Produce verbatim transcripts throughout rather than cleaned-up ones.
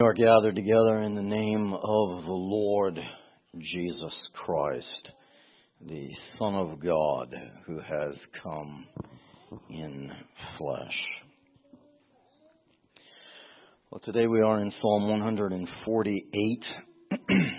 We are gathered together in the name of the Lord Jesus Christ, the Son of God, who has come in flesh. Well, today we are in Psalm one forty-eight.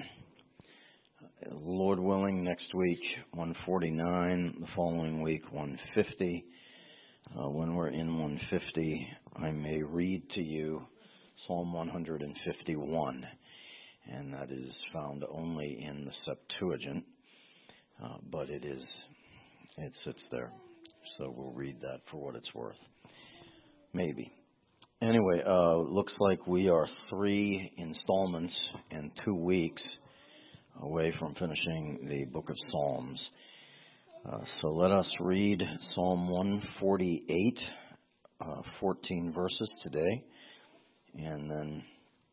Lord willing, next week one forty-nine, the following week one fifty. Uh, when we're in one fifty, I may read to you Psalm one fifty-one, and that is found only in the Septuagint, uh, but it is, it sits there, so we'll read that for what it's worth. Maybe. Anyway, uh, looks like we are three installments in two weeks away from finishing the book of Psalms. Uh, so let us read Psalm one forty-eight, uh, fourteen verses today, and then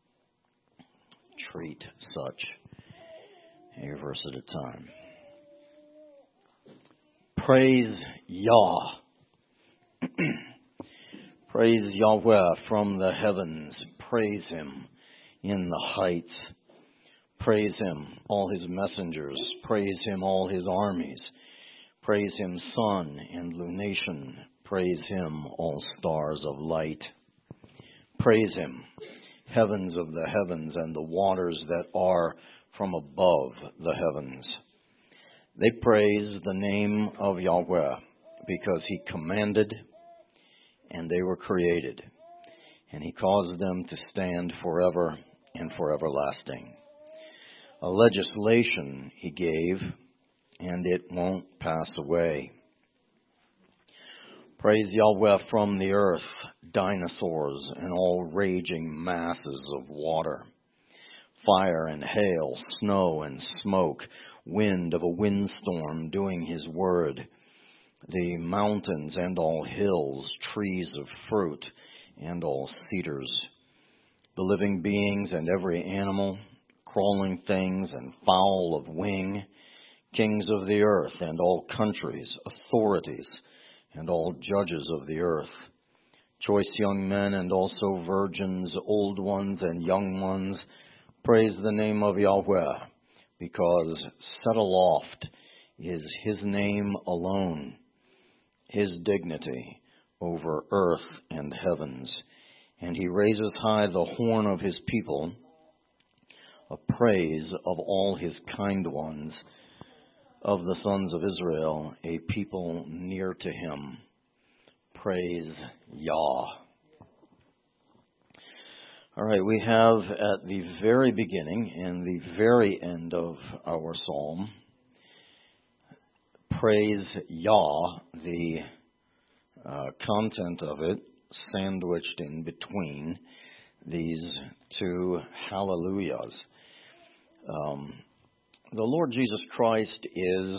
treat such a verse at a time. Praise Yah. Praise Yahweh from the heavens. Praise Him in the heights. Praise Him, all His messengers. Praise Him, all His armies. Praise Him, sun and lunation. Praise Him, all stars of light. Praise Him, heavens of the heavens and the waters that are from above the heavens. They praise the name of Yahweh because He commanded and they were created, and He caused them to stand forever and for everlasting. A legislation He gave, and it won't pass away. Praise Yahweh from the earth, dinosaurs and all raging masses of water, fire and hail, snow and smoke, wind of a windstorm doing His word, the mountains and all hills, trees of fruit and all cedars, the living beings and every animal, crawling things and fowl of wing, kings of the earth and all countries, authorities and all judges of the earth, choice young men and also virgins, old ones and young ones, praise the name of Yahweh, because set aloft is His name alone, His dignity over earth and heavens, and He raises high the horn of His people, a praise of all His kind ones, of the sons of Israel, a people near to Him. Praise Yah. All right, we have at the very beginning and the very end of our psalm, praise Yah, the uh, content of it sandwiched in between these two hallelujahs. Um, The Lord Jesus Christ is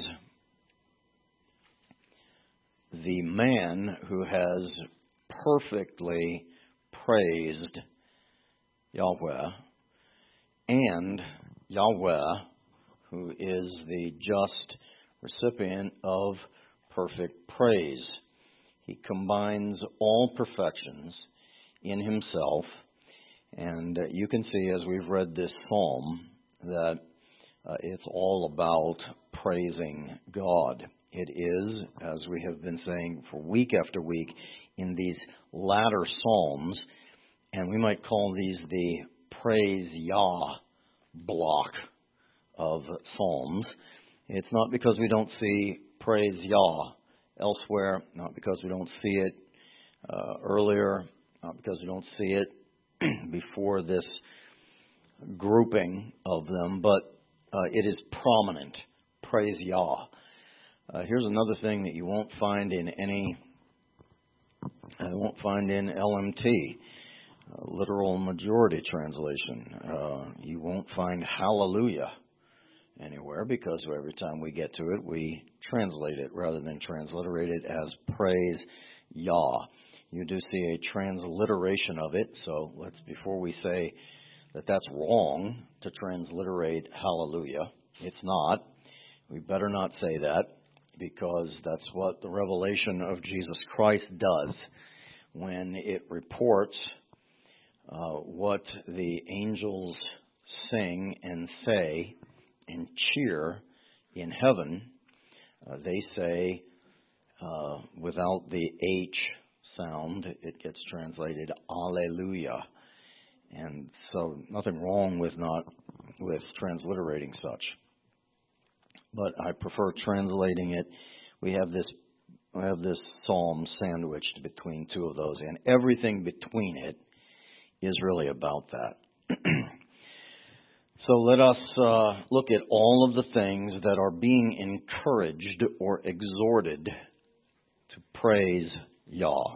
the man who has perfectly praised Yahweh, and Yahweh, who is the just recipient of perfect praise. He combines all perfections in Himself, and you can see as we've read this psalm that Uh, it's all about praising God. It is, as we have been saying for week after week, in these latter psalms, and we might call these the praise Yah block of psalms. It's not because we don't see praise Yah elsewhere, not because we don't see it uh, earlier, not because we don't see it before this grouping of them, but Uh, it is prominent. Praise Yah. Uh, here's another thing that you won't find in any, uh, won't find in L M T, uh, literal majority translation. Uh, you won't find hallelujah anywhere, because every time we get to it, we translate it rather than transliterate it as praise Yah. You do see a transliteration of it, so let's, before we say that that's wrong to transliterate hallelujah. It's not. We better not say that, because that's what the revelation of Jesus Christ does when it reports uh, what the angels sing and say and cheer in heaven. Uh, they say, uh, without the H sound, it gets translated Alleluia. And so nothing wrong with not with transliterating such. But I prefer translating it. We have this we have this psalm sandwiched between two of those, and everything between it is really about that. So let us uh, look at all of the things that are being encouraged or exhorted to praise Yah.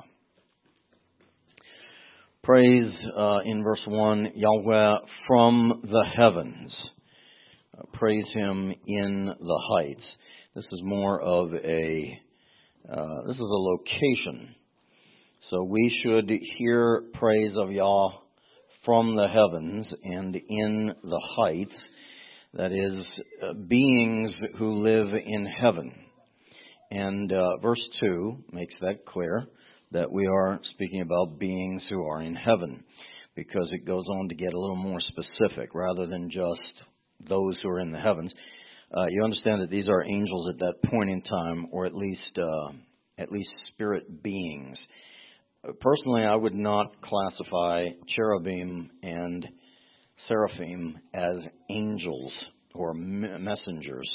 Praise, uh, in verse one, Yahweh from the heavens. Uh, praise Him in the heights. This is more of a, uh, this is a location. So we should hear praise of Yah from the heavens and in the heights. That is, uh, beings who live in heaven. And uh, verse two makes that clear, that we are speaking about beings who are in heaven, because it goes on to get a little more specific rather than just those who are in the heavens. Uh, you understand that these are angels at that point in time, or at least uh, at least spirit beings. Uh, personally, I would not classify cherubim and seraphim as angels or me- messengers.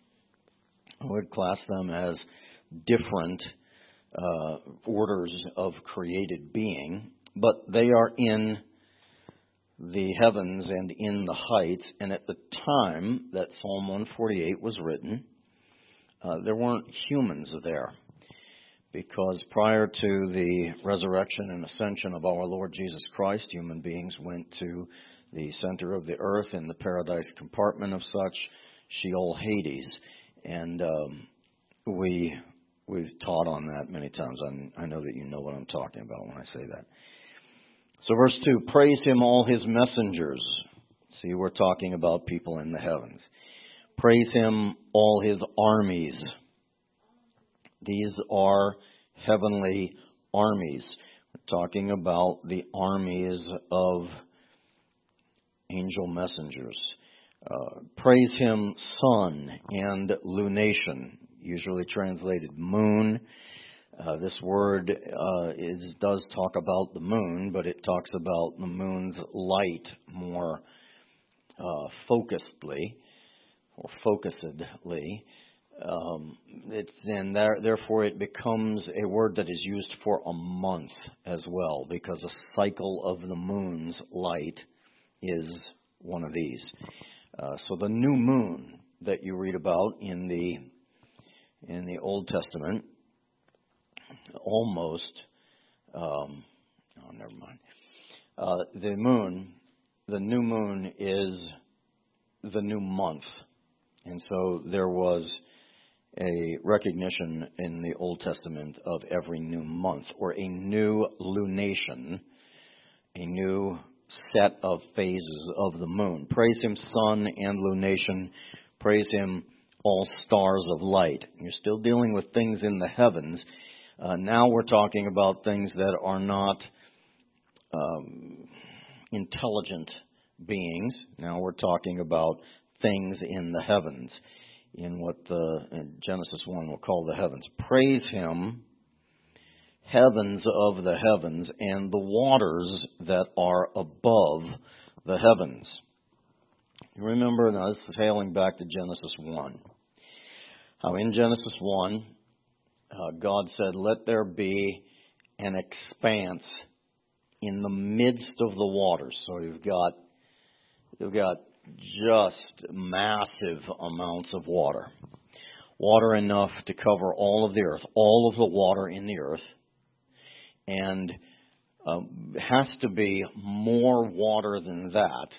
I would class them as different Uh, orders of created being, but they are in the heavens and in the heights. And at the time that Psalm one forty-eight was written, uh, there weren't humans there, because prior to the resurrection and ascension of our Lord Jesus Christ, human beings went to the center of the earth in the paradise compartment of such, Sheol, Hades, and um, we We've taught on that many times. I'm, I know that you know what I'm talking about when I say that. So verse two, praise Him, all His messengers. See, we're talking about people in the heavens. Praise Him, all His armies. These are heavenly armies. We're talking about the armies of angel messengers. Uh, praise Him, sun and lunation. Usually translated moon. Uh, this word uh, is, does talk about the moon, but it talks about the moon's light more uh, focusedly or focusedly. Um, it's, and there, therefore it becomes a word that is used for a month as well, because a cycle of the moon's light is one of these. Uh, so the new moon that you read about in the in the Old Testament, almost, um, oh, never mind. Uh, the moon, the new moon is the new month. And so there was a recognition in the Old Testament of every new month, or a new lunation, a new set of phases of the moon. Praise Him, sun and lunation. Praise Him, all stars of light. You're still dealing with things in the heavens. Uh, now we're talking about things that are not um, intelligent beings. Now we're talking about things in the heavens, in what the, in Genesis one will call the heavens. Praise Him, heavens of the heavens, and the waters that are above the heavens. Remember, now this is hailing back to Genesis one. How in Genesis one, uh, God said, let there be an expanse in the midst of the waters. So you've got, you've got just massive amounts of water. Water enough to cover all of the earth, all of the water in the earth. And um, has to be more water than that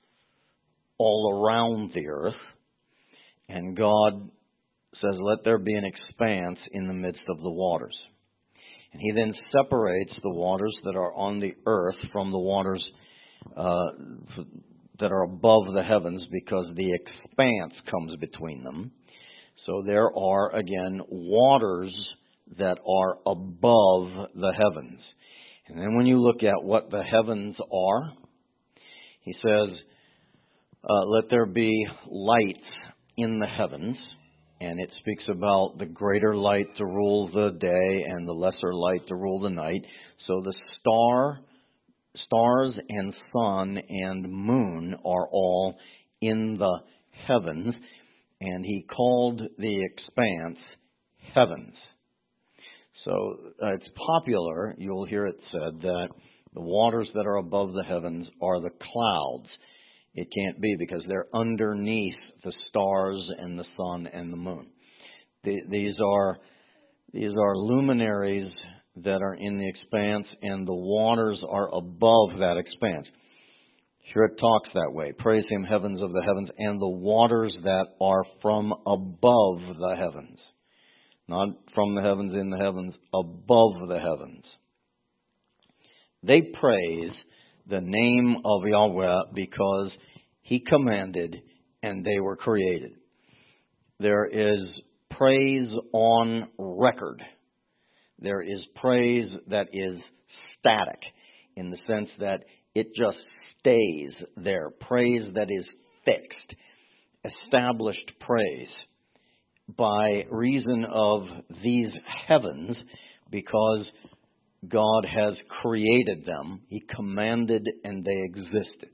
all around the earth. And God says, let there be an expanse in the midst of the waters. And He then separates the waters that are on the earth from the waters uh, that are above the heavens, because the expanse comes between them. So there are, again, waters that are above the heavens. And then when you look at what the heavens are, he says, uh, let there be lights in the heavens. And it speaks about the greater light to rule the day and the lesser light to rule the night. So the star, stars and sun and moon are all in the heavens. And he called the expanse heavens. So uh, it's popular, you'll hear it said, that the waters that are above the heavens are the clouds. It can't be because they're underneath the stars and the sun and the moon. The, these are these are luminaries that are in the expanse, and the waters are above that expanse. Here it talks that way. Praise him, heavens of the heavens, and the waters that are from above the heavens. Not from the heavens in the heavens, above the heavens. They praise the name of Yahweh because he commanded and they were created. There is praise on record. There is praise that is static in the sense that it just stays there. Praise that is fixed, established praise by reason of these heavens, because God has created them. He commanded and they existed.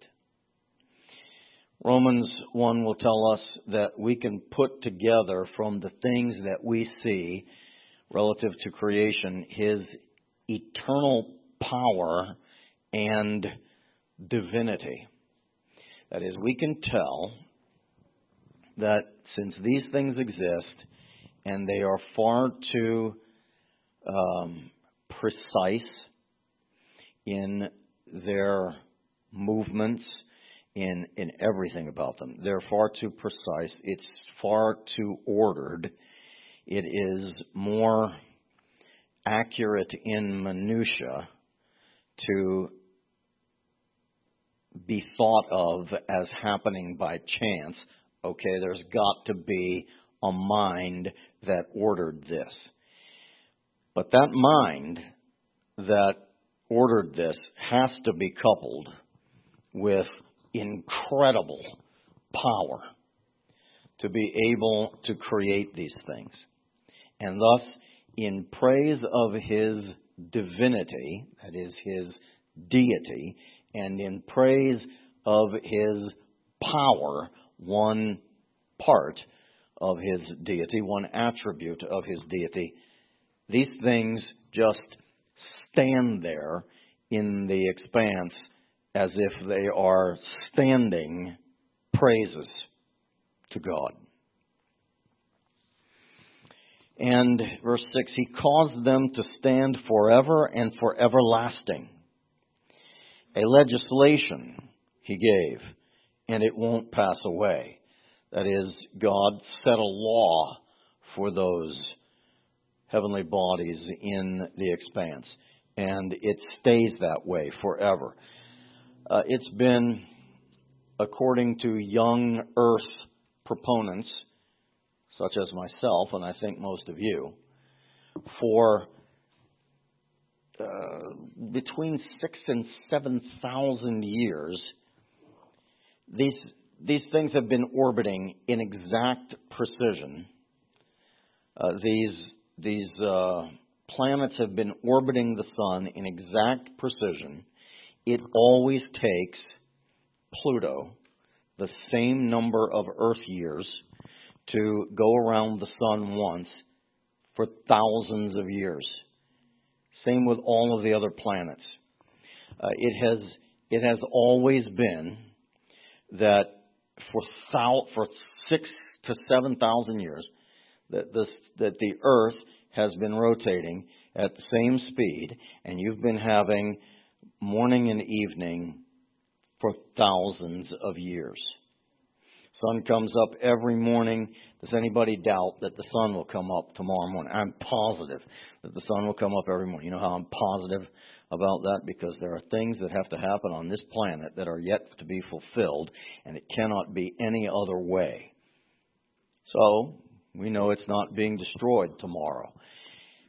Romans one will tell us that we can put together from the things that we see relative to creation His eternal power and divinity. That is, we can tell that since these things exist and they are far too um, precise in their movements, in in everything about them. They're far too precise. It's far too ordered. It is more accurate in minutia to be thought of as happening by chance. Okay, there's got to be a mind that ordered this. But that mind that ordered this has to be coupled with incredible power to be able to create these things. And thus, in praise of His divinity, that is His deity, and in praise of His power, one part of His deity, one attribute of His deity, these things just stand there in the expanse as if they are standing praises to God. And verse six, He caused them to stand forever and for everlasting. A legislation He gave, and it won't pass away. That is, God set a law for those heavenly bodies in the expanse, and it stays that way forever. Uh, it's been, according to young earth proponents, such as myself, and I think most of you, for uh, between six and seven thousand years, these these things have been orbiting in exact precision. Uh, these these uh, planets have been orbiting the sun in exact precision. It always takes Pluto the same number of Earth years to go around the sun once for thousands of years. Same with all of the other planets. Uh, it has it has always been that for thou, for six to seven thousand years that this that the Earth has been rotating at the same speed, and you've been having morning and evening for thousands of years. Sun comes up every morning. Does anybody doubt that the sun will come up tomorrow morning? I'm positive that the sun will come up every morning. You know how I'm positive about that? Because there are things that have to happen on this planet that are yet to be fulfilled, and it cannot be any other way. So, we know it's not being destroyed tomorrow.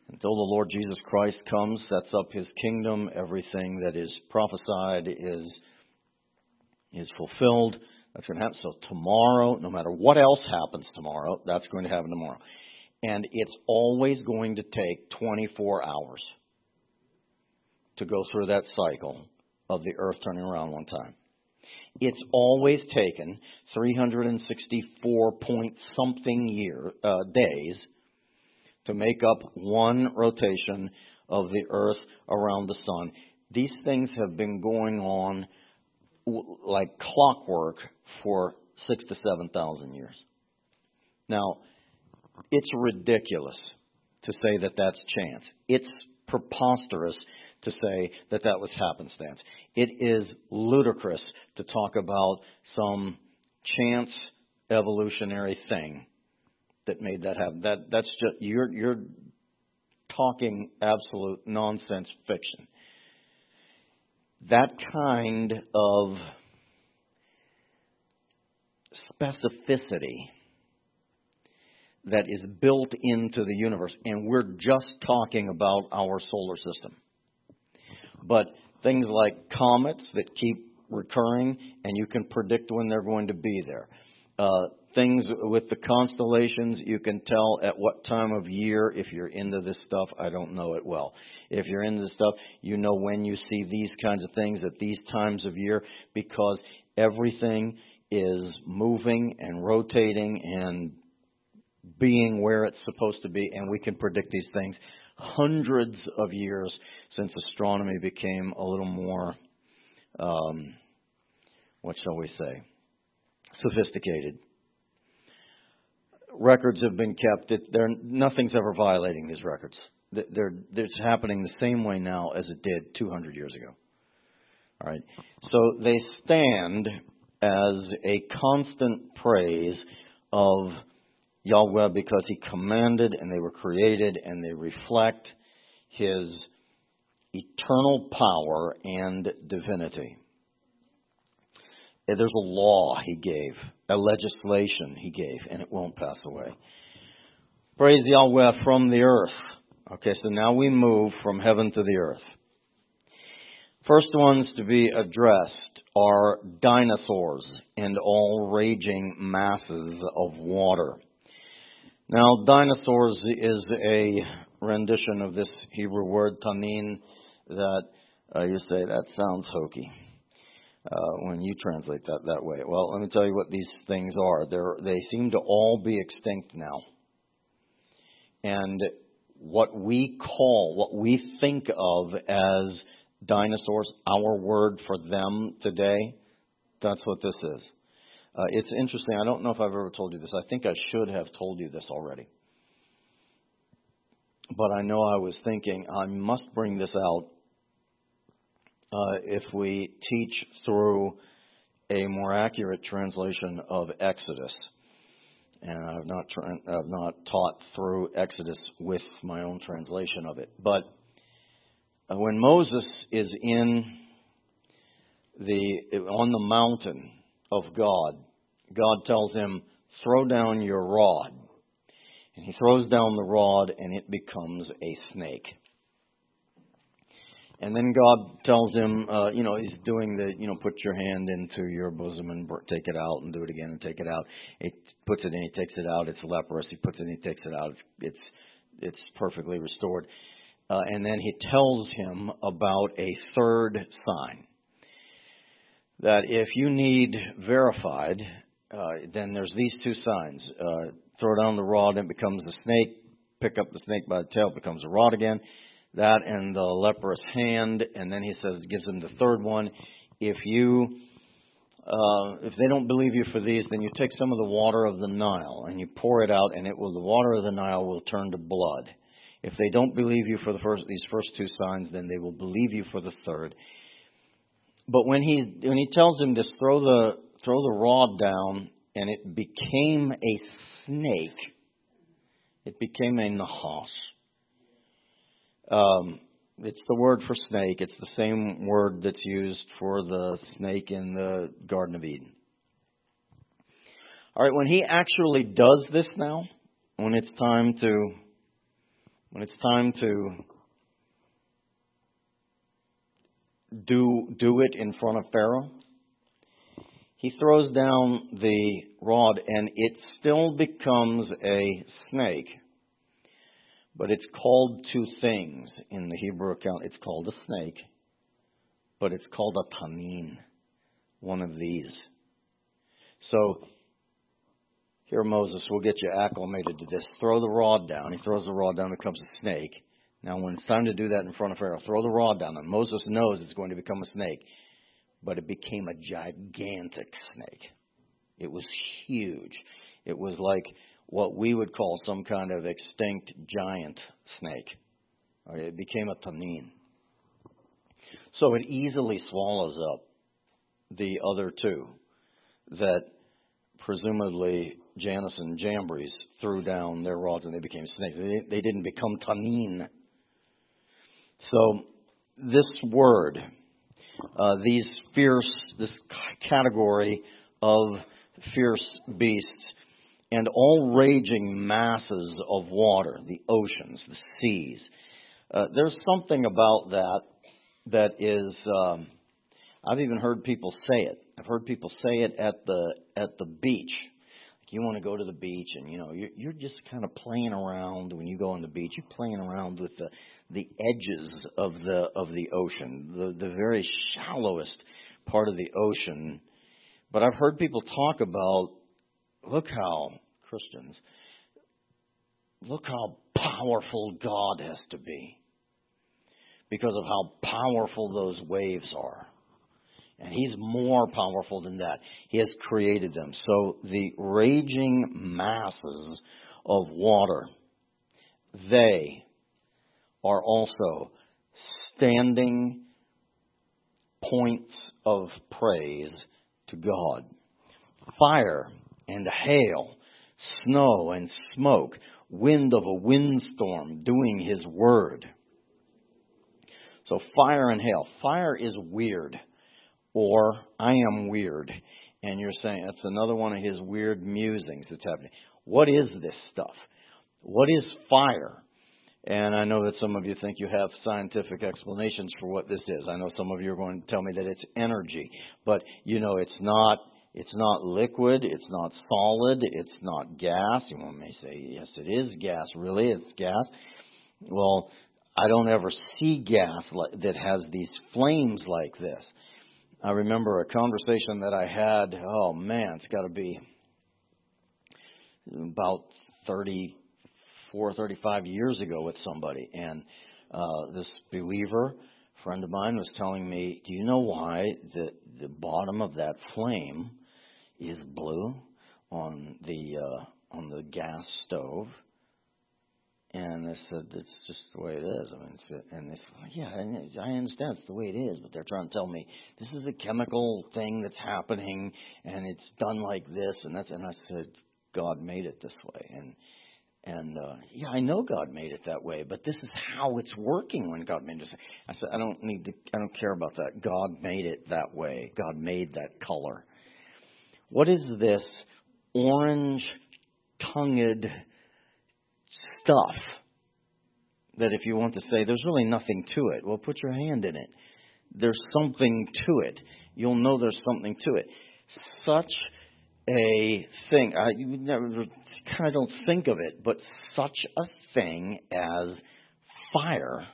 Until the Lord Jesus Christ comes, sets up His kingdom, everything that is prophesied is, is fulfilled. That's going to happen. So tomorrow, no matter what else happens tomorrow, that's going to happen tomorrow. And it's always going to take twenty-four hours to go through that cycle of the earth turning around one time. It's always taken three hundred sixty-four point something year uh, days to make up one rotation of the earth around the sun. These things have been going on like clockwork for six to seven thousand years. Now, it's ridiculous to say that that's chance. It's preposterous to say that that was happenstance. It is ludicrous to talk about some chance evolutionary thing that made that happen. That that's just you're you're talking absolute nonsense fiction. That kind of specificity that is built into the universe, and we're just talking about our solar system. But things like comets that keep recurring, and you can predict when they're going to be there. Uh, things with the constellations, you can tell at what time of year, if you're into this stuff. I don't know it well. If you're into this stuff, you know when you see these kinds of things at these times of year, because everything is moving and rotating and being where it's supposed to be, and we can predict these things hundreds of years since astronomy became a little more, um, what shall we say, sophisticated. Records have been kept. It, nothing's ever violating these records. They're, it's happening the same way now as it did two hundred years ago. All right. So they stand as a constant praise of Yahweh because He commanded and they were created, and they reflect His eternal power and divinity. There's a law He gave, a legislation He gave, and it won't pass away. Praise Yahweh from the earth. Okay, so now we move from heaven to the earth. First ones to be addressed are dinosaurs and all raging masses of water. Now, dinosaurs is a rendition of this Hebrew word, tanin, that uh, you say, that sounds hokey uh, when you translate that that way. Well, let me tell you what these things are. They're, they seem to all be extinct now. And what we call, what we think of as dinosaurs, our word for them today, that's what this is. Uh, it's interesting. I don't know if I've ever told you this. I think I should have told you this already. But I know I was thinking I must bring this out uh, if we teach through a more accurate translation of Exodus. And I've not tra- I've not taught through Exodus with my own translation of it. But uh, when Moses is in the on the mountain of God, God tells him, throw down your rod. And he throws down the rod and it becomes a snake. And then God tells him, uh, you know, he's doing the, you know, put your hand into your bosom and take it out, and do it again and take it out. He puts it in, he takes it out, it's leprous. He puts it in, he takes it out, it's it's, it's perfectly restored. Uh, and then he tells him about a third sign. That if you need verified, uh, then there's these two signs. Uh, throw down the rod and it becomes a snake. Pick up the snake by the tail, it becomes a rod again. That and the leprous hand. And then he says, gives him the third one. If you, uh, if they don't believe you for these, then you take some of the water of the Nile and you pour it out, and it will, the water of the Nile will turn to blood. If they don't believe you for the first, these first two signs, then they will believe you for the third. But when he when he tells him to throw the throw the rod down, and it became a snake, it became a nahas. Um, it's the word for snake. It's the same word that's used for the snake in the Garden of Eden. All right, when he actually does this now, when it's time to, when it's time to do do it in front of Pharaoh, he throws down the rod and it still becomes a snake. But it's called two things in the Hebrew account. It's called a snake, but it's called a tanin, one of these. So here, Moses, we'll get you acclimated to this. Throw the rod down. He throws the rod down, it becomes a snake. Now, when it's time to do that in front of Pharaoh, throw the rod down. And Moses knows it's going to become a snake. But it became a gigantic snake. It was huge. It was like what we would call some kind of extinct giant snake. It became a tanin. So it easily swallows up the other two that presumably Janus and Jambres threw down their rods and they became snakes. They, they didn't become tanin. So this word, uh, these fierce, this category of fierce beasts, and all raging masses of water, the oceans, the seas. Uh, there's something about that that is, um, I've even heard people say it. I've heard people say it at the at the beach. Like you want to go to the beach, and you know you're, you're just kind of playing around when you go on the beach. You're playing around with the the edges of the of the ocean, the the very shallowest part of the ocean. But I've heard people talk about, look how, Christians, look how powerful God has to be because of how powerful those waves are. And He's more powerful than that. He has created them. So the raging masses of water, they are also standing points of praise to God. Fire and hail, snow and smoke, wind of a windstorm doing His word. So fire and hail. Fire is weird, or I am weird. And you're saying that's another one of His weird musings that's happening. What is this stuff? What is fire? And I know that some of you think you have scientific explanations for what this is. I know some of you are going to tell me that it's energy. But, you know, it's not it's not liquid, it's not solid, it's not gas. You may say, yes, it is gas. Really, it's gas? Well, I don't ever see gas that has these flames like this. I remember a conversation that I had, oh man, it's got to be about thirty-four, thirty-five years ago with somebody. And uh, this believer friend of mine was telling me, do you know why the, the bottom of that flame is blue on the uh, on the gas stove? And I said, it's just the way it is. I mean, it's, and they said, yeah, I understand it's the way it is, but they're trying to tell me this is a chemical thing that's happening, and it's done like this, and that's. And I said, God made it this way, and and uh, yeah, I know God made it that way, but this is how it's working when God made it. I said, I don't need to, I don't care about that. God made it that way. God made that color. What is this orange-tongued stuff that if you want to say there's really nothing to it, well, put your hand in it. There's something to it. You'll know there's something to it. Such a thing, I, you never kind of don't think of it, but such a thing as fire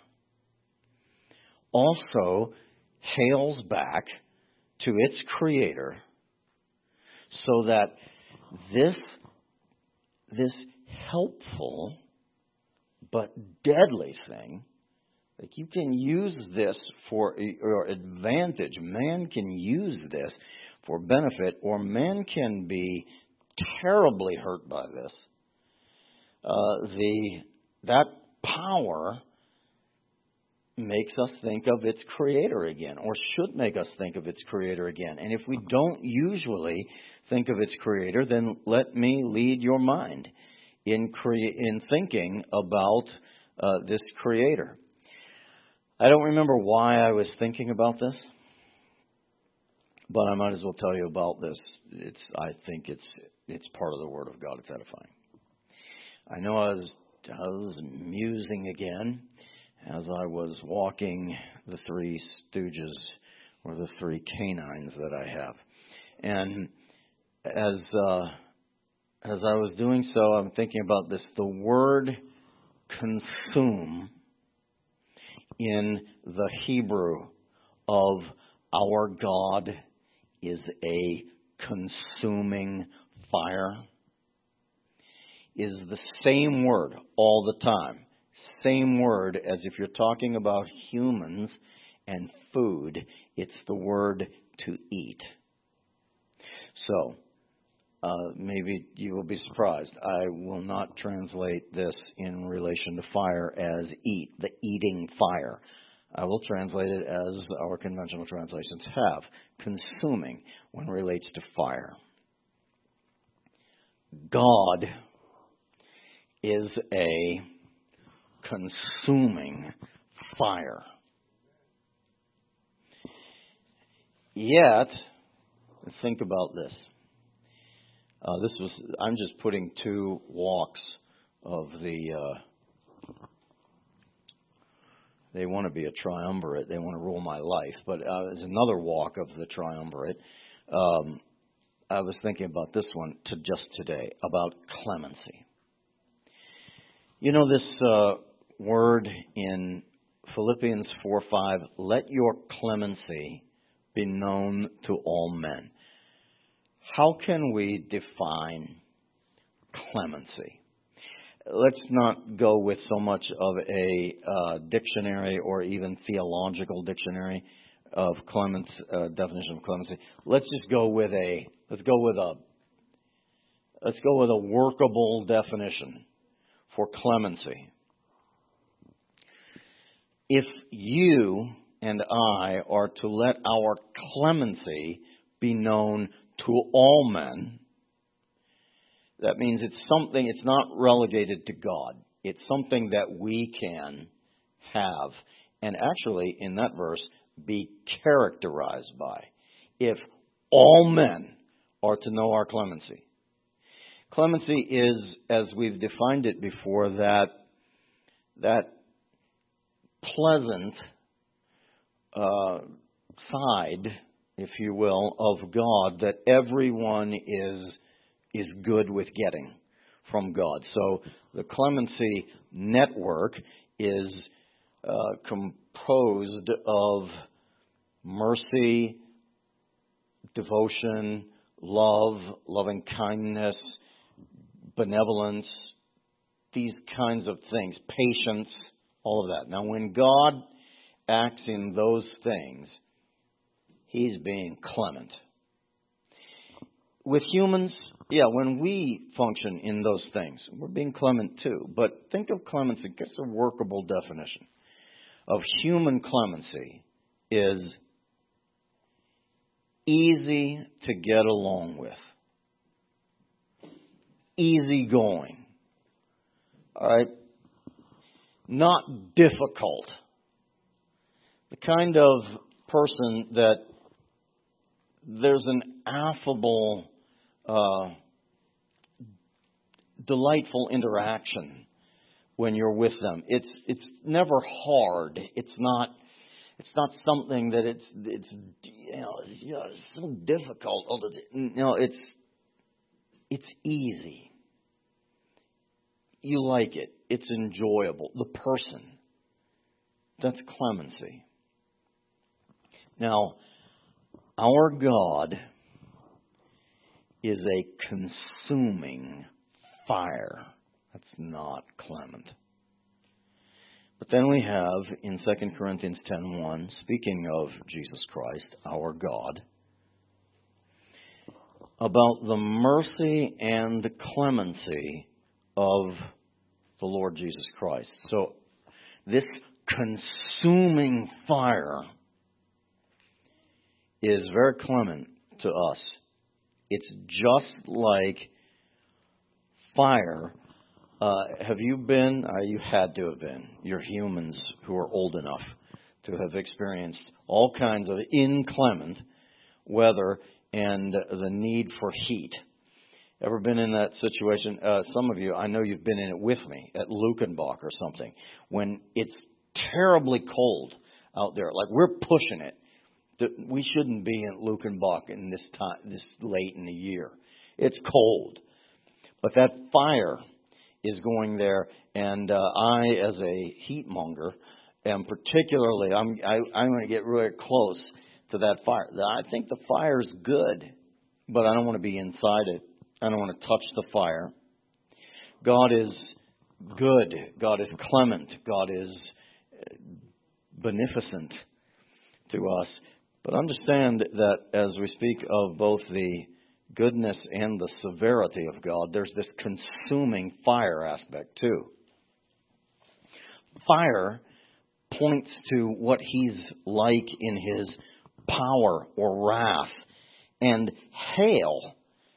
also hails back to its creator, so that this this helpful but deadly thing, like you can use this for your advantage. Man can use this for benefit, or man can be terribly hurt by this. Uh, the that power makes us think of its creator again, or should make us think of its creator again. And if we don't usually think of its creator, then let me lead your mind in cre- in thinking about uh, this creator. I don't remember why I was thinking about this, but I might as well tell you about this. It's I think it's it's part of the Word of God. It's edifying. I know I was I was musing again as I was walking the three stooges, or the three canines that I have. And as uh, as I was doing so, I'm thinking about this. The word consume in the Hebrew of our God is a consuming fire, is the same word all the time. Same word as if you're talking about humans and food, it's the word to eat. So, uh, maybe you will be surprised. I will not translate this in relation to fire as eat, the eating fire. I will translate it as our conventional translations have, consuming when it relates to fire. God is a consuming fire. Yet, think about this. Uh, this was, I'm just putting two walks of the, uh, they want to be a triumvirate. They want to rule my life. But uh, there's another walk of the triumvirate. Um, I was thinking about this one to just today, about clemency. You know this uh, word in Philippians four five, let your clemency be known to all men. How can we define clemency? Let's not go with so much of a uh, dictionary or even theological dictionary of clemency, uh, definition of clemency. Let's just go with a let's go with a let's go with a workable definition for clemency. If you and I are to let our clemency be known to all men, that means it's something, it's not relegated to God. It's something that we can have, and actually in that verse, be characterized by. If all men are to know our clemency. Clemency is, as we've defined it before, that, that pleasant uh, side, if you will, of God that everyone is is good with getting from God. So the clemency network is uh, composed of mercy, devotion, love, loving kindness, benevolence, these kinds of things, patience, all of that. Now, when God acts in those things, He's being clement. With humans, yeah, when we function in those things, we're being clement too. But think of clemency, just a workable definition of human clemency is easy to get along with. Easygoing. All right? Not difficult. The kind of person that there's an affable, uh, delightful interaction when you're with them. It's it's never hard. It's not it's not something that it's it's you know, it's, you know, it's so difficult. You know, it's it's easy. You like it. It's enjoyable. The person. That's clemency. Now, our God is a consuming fire. That's not clement. But then we have in Second Corinthians ten one, speaking of Jesus Christ, our God, about the mercy and the clemency of the Lord Jesus Christ. So this consuming fire is very clement to us. It's just like fire. Uh, have you been, uh, you had to have been, you're humans who are old enough to have experienced all kinds of inclement weather and the need for heat. Ever been in that situation? Uh, some of you, I know you've been in it with me at Lukenbach or something, when it's terribly cold out there. Like we're pushing it. We shouldn't be in Lukenbach in this time, this late in the year. It's cold, but that fire is going there, and uh, I, as a heat monger, am particularly. I'm I, I'm going to get really close to that fire. I think the fire's good, but I don't want to be inside it. I don't want to touch the fire. God is good. God is clement. God is beneficent to us. But understand that as we speak of both the goodness and the severity of God, there's this consuming fire aspect too. Fire points to what He's like in His power or wrath. And hail,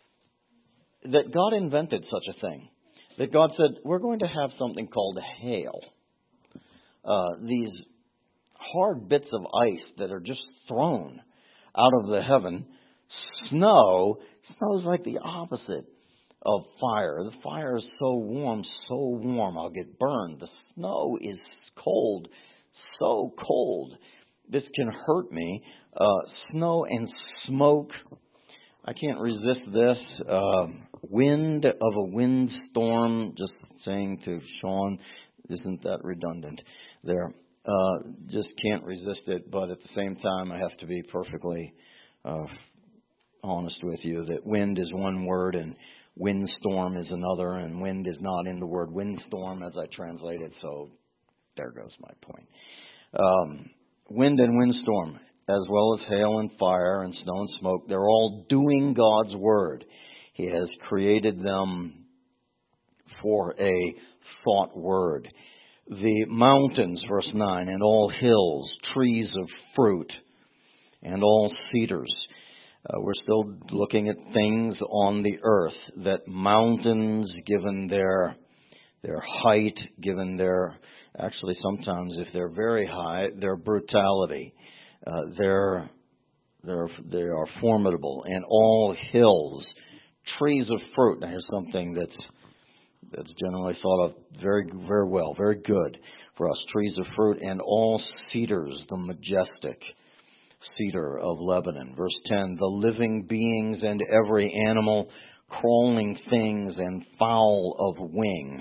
that God invented such a thing. That God said, we're going to have something called hail. Uh, these hard bits of ice that are just thrown out of the heaven. Snow, snow is like the opposite of fire. The fire is so warm, so warm, I'll get burned. The snow is cold, so cold. This can hurt me. Uh, snow and smoke. I can't resist this. Uh, wind of a windstorm. Just saying to Sean, isn't that redundant there? Uh, just can't resist it. But at the same time, I have to be perfectly uh, honest with you that wind is one word and windstorm is another. And wind is not in the word windstorm as I translate it. So there goes my point. Um, wind and windstorm, as well as hail and fire and snow and smoke, they're all doing God's word. He has created them for a thought word. The mountains, verse nine, and all hills, trees of fruit, and all cedars. Uh, we're still looking at things on the earth, that mountains, given their their height, given their, actually sometimes if they're very high, their brutality. Uh, they're, they're, they are formidable. And all hills, trees of fruit. Now here's something that's, that's generally thought of very, very well, very good for us. Trees of fruit and all cedars, the majestic cedar of Lebanon. Verse ten, the living beings and every animal, crawling things and fowl of wing.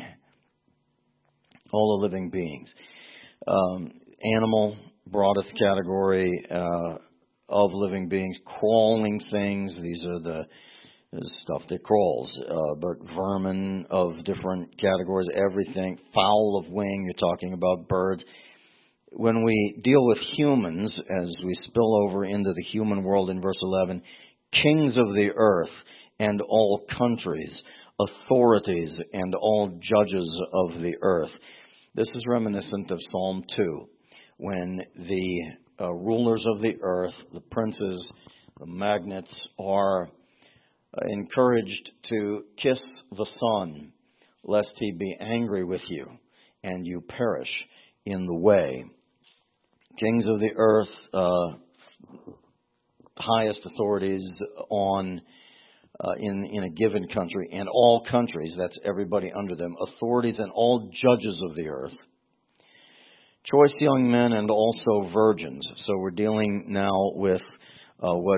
All the living beings. Um, animal, broadest category uh, of living beings, crawling things. These are the, the stuff that crawls, uh, but vermin of different categories, everything. Fowl of wing, you're talking about birds. When we deal with humans, as we spill over into the human world in verse eleven, kings of the earth and all countries, authorities and all judges of the earth. This is reminiscent of Psalm two. When the uh, rulers of the earth, the princes, the magnates, are uh, encouraged to kiss the Son, lest he be angry with you, and you perish in the way. Kings of the earth, uh, highest authorities on uh, in in a given country, and all countries, that's everybody under them, authorities and all judges of the earth. Choice young men and also virgins. So we're dealing now with uh, what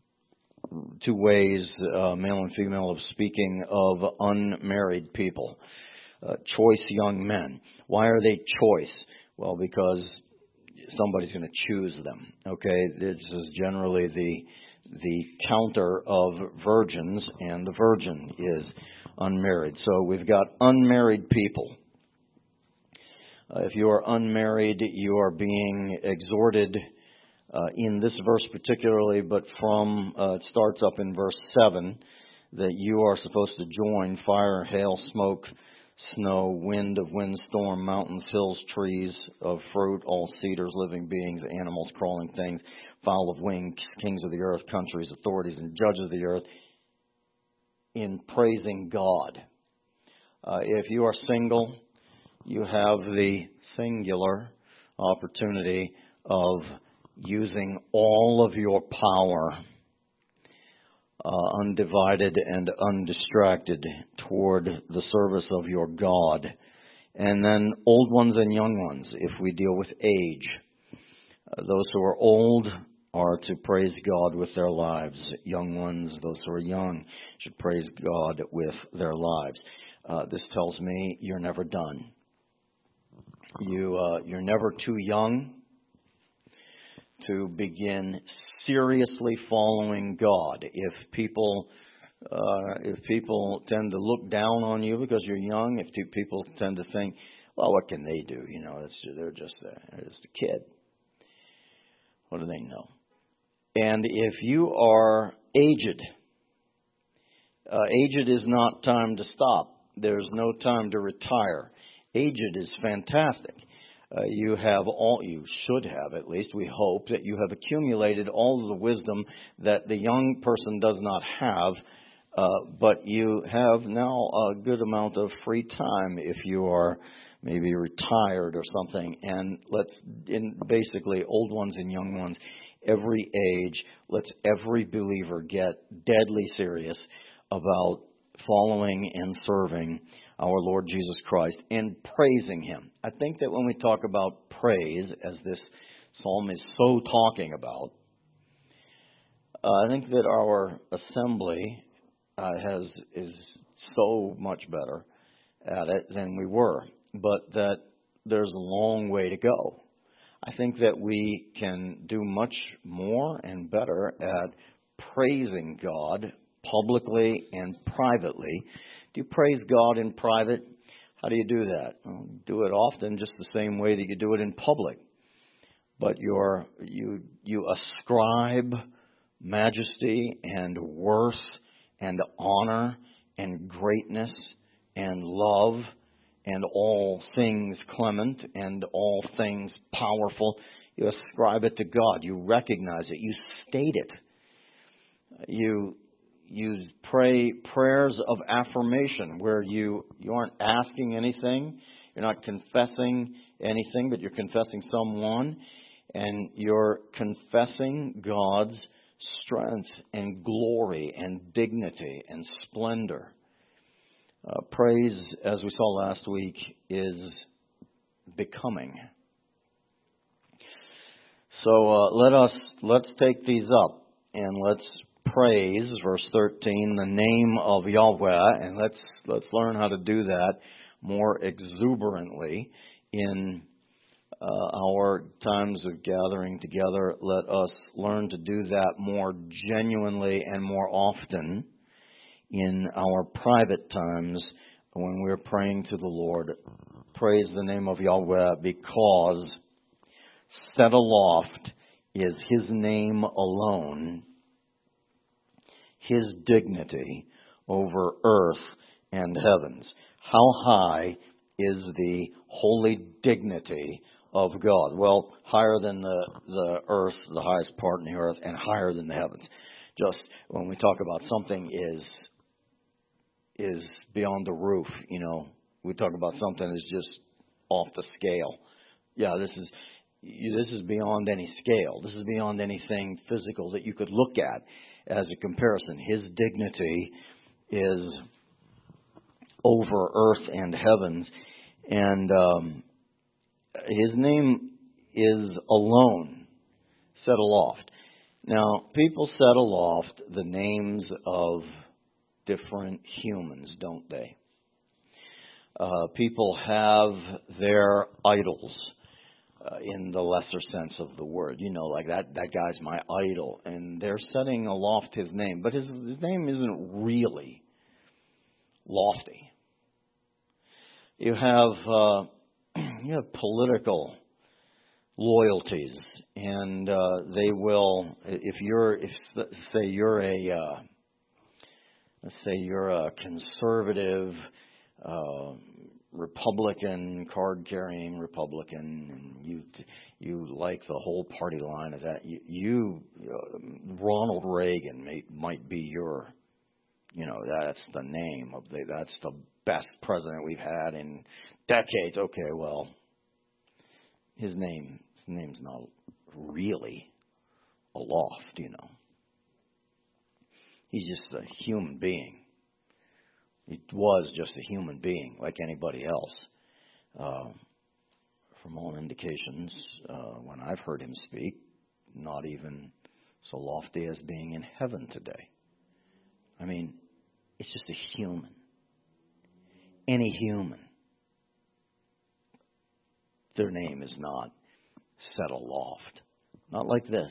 two ways, uh, male and female, of speaking of unmarried people. Uh, choice young men. Why are they choice? Well, because somebody's going to choose them. Okay, this is generally the the counter of virgins, and the virgin is unmarried. So we've got unmarried people. Uh, if you are unmarried, you are being exhorted uh, in this verse particularly, but from, uh, it starts up in verse seven, that you are supposed to join fire, hail, smoke, snow, wind of windstorm, mountains, hills, trees of fruit, all cedars, living beings, animals, crawling things, fowl of wing, kings of the earth, countries, authorities, and judges of the earth, in praising God. Uh, if you are single, you have the singular opportunity of using all of your power uh, undivided and undistracted toward the service of your God. And then old ones and young ones, if we deal with age. Uh, those who are old are to praise God with their lives. Young ones, those who are young, should praise God with their lives. Uh, this tells me you're never done. You, uh, you're never too young to begin seriously following God. If people, uh, if people tend to look down on you because you're young, if people tend to think, well, what can they do? You know, it's, they're just a, they're just a kid. What do they know? And if you are aged, uh, aged is not time to stop. There's no time to retire. Aged is fantastic. Uh, you have all, you should have at least, we hope, that you have accumulated all of the wisdom that the young person does not have, uh, but you have now a good amount of free time if you are maybe retired or something. And let's, in basically old ones and young ones, every age, let's every believer get deadly serious about following and serving our Lord Jesus Christ and praising Him. I think that when we talk about praise, as this psalm is so talking about, uh, I think that our assembly uh, has is so much better at it than we were, but that there's a long way to go. I think that we can do much more and better at praising God publicly and privately. Do you praise God in private? How do you do that? Well, do it often just the same way that you do it in public. But you're, you you ascribe majesty and worth and honor and greatness and love and all things clement and all things powerful. You ascribe it to God. You recognize it. You state it. You you pray prayers of affirmation where you, you aren't asking anything. You're not confessing anything, but you're confessing someone. And you're confessing God's strength and glory and dignity and splendor. Uh, praise, as we saw last week, is becoming. So uh, let us let's take these up and let's praise, verse thirteen, the name of Yahweh, and let's let's learn how to do that more exuberantly in uh, our times of gathering together. Let us learn to do that more genuinely and more often in our private times when we're praying to the Lord. Praise the name of Yahweh, because set aloft is His name alone, His dignity over earth and heavens. How high is the holy dignity of God? Well, higher than the, the earth, the highest part in the earth, and higher than the heavens. Just when we talk about something is is beyond the roof, you know, we talk about something that's just off the scale. Yeah, this is this is beyond any scale. This is beyond anything physical that you could look at as a comparison. His dignity is over earth and heavens, and um, His name is alone set aloft. Now, people set aloft the names of different humans, don't they? Uh, people have their idols uh, in the lesser sense of the word. You know, like that, that guy's my idol. And they're setting aloft his name. But his, his name isn't really lofty. You have, uh, you have political loyalties. And uh, they will, if you're, if say you're a, uh, let's say you're a conservative, uh, Republican, card-carrying Republican, and you you like the whole party line of that. You, you uh, Ronald Reagan may, might be your, you know, that's the name of the, that's the best president we've had in decades. Okay, well, his name, his name's not really aloft, you know. He's just a human being. He was just a human being like anybody else. Uh, from all indications, uh, when I've heard him speak, not even so lofty as being in heaven today. I mean, it's just a human. Any human. Their name is not set aloft. Not like this.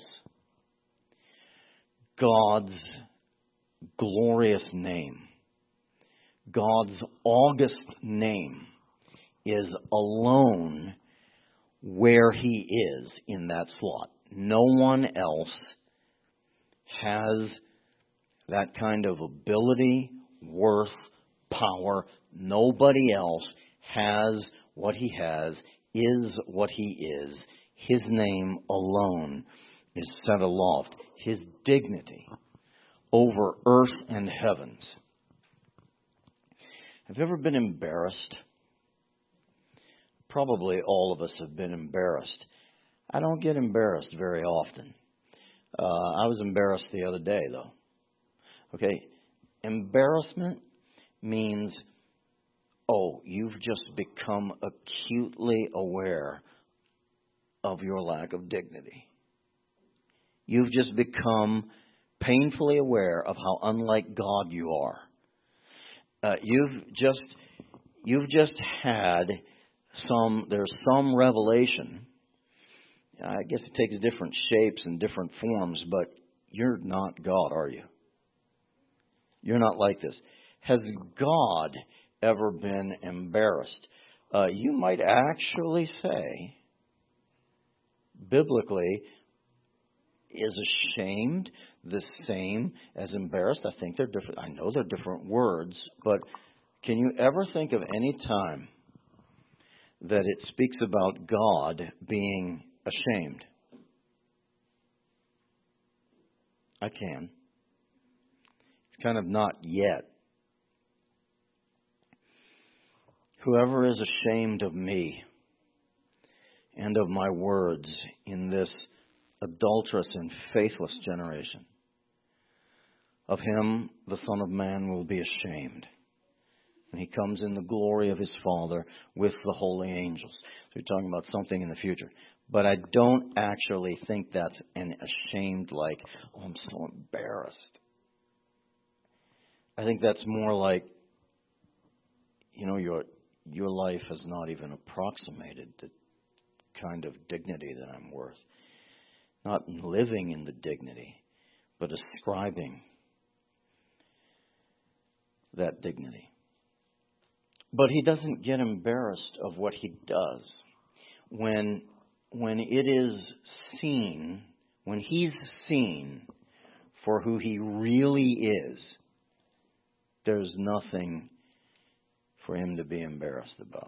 God's glorious name, God's august name, is alone where He is in that slot. No one else has that kind of ability, worth, power. Nobody else has what He has, is what He is. His name alone is set aloft. His dignity over earth and heavens. Have you ever been embarrassed? Probably all of us have been embarrassed. I don't get embarrassed very often. Uh, I was embarrassed the other day, though. Okay, embarrassment means, oh, you've just become acutely aware of your lack of dignity. You've just become painfully aware of how unlike God you are. Uh, you've just you've just had some, there's some revelation. I guess it takes different shapes and different forms, but you're not God, are you? You're not like this. Has God ever been embarrassed? Uh, you might actually say, biblically, is ashamed the same as embarrassed? I think they're different. I know they're different words, but can you ever think of any time that it speaks about God being ashamed? I can. It's kind of not yet. Whoever is ashamed of me and of my words in this adulterous and faithless generation, of him the Son of Man will be ashamed when He comes in the glory of His Father with the holy angels. So you're talking about something in the future. But I don't actually think that's an ashamed like, oh, I'm so embarrassed. I think that's more like, you know, your your life has not even approximated the kind of dignity that I'm worth. Not living in the dignity, but ascribing that dignity. But He doesn't get embarrassed of what He does. When, when it is seen, when He's seen for who He really is, there's nothing for Him to be embarrassed about.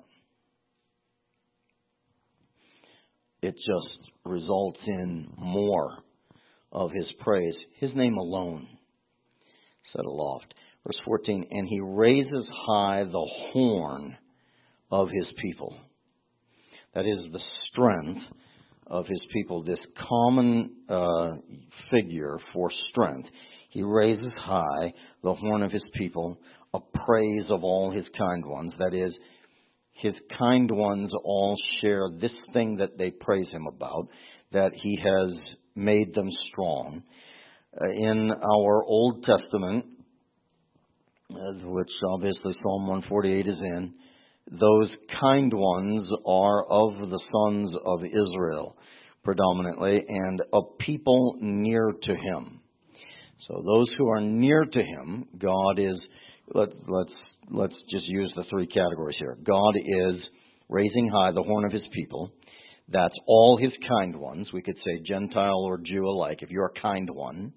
It just results in more of His praise. His name alone set aloft. Verse fourteen, and He raises high the horn of His people. That is the strength of His people, this common uh, figure for strength. He raises high the horn of His people, a praise of all His kind ones. That is, His kind ones all share this thing that they praise Him about, that He has made them strong. Uh, in our Old Testament, uh, which obviously Psalm one forty-eight is in, those kind ones are of the sons of Israel predominantly, and a people near to Him. So those who are near to Him, God is, let, let's Let's just use the three categories here. God is raising high the horn of His people. That's all His kind ones. We could say Gentile or Jew alike, if you're a kind one.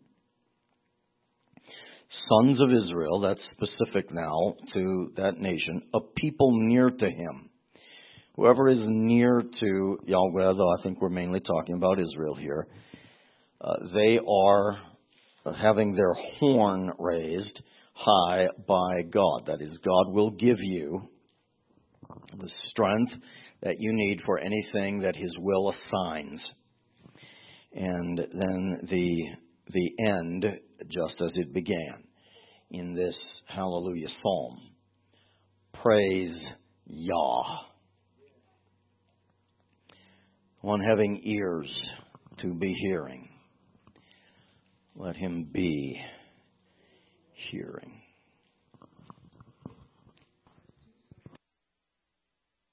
Sons of Israel, that's specific now to that nation. A people near to Him. Whoever is near to Yahweh, though I think we're mainly talking about Israel here, uh, they are having their horn raised high by God. That is, God will give you the strength that you need for anything that His will assigns. And then the the end, just as it began. in this hallelujah psalm. Praise Yah. One having ears to be hearing, let him be hearing.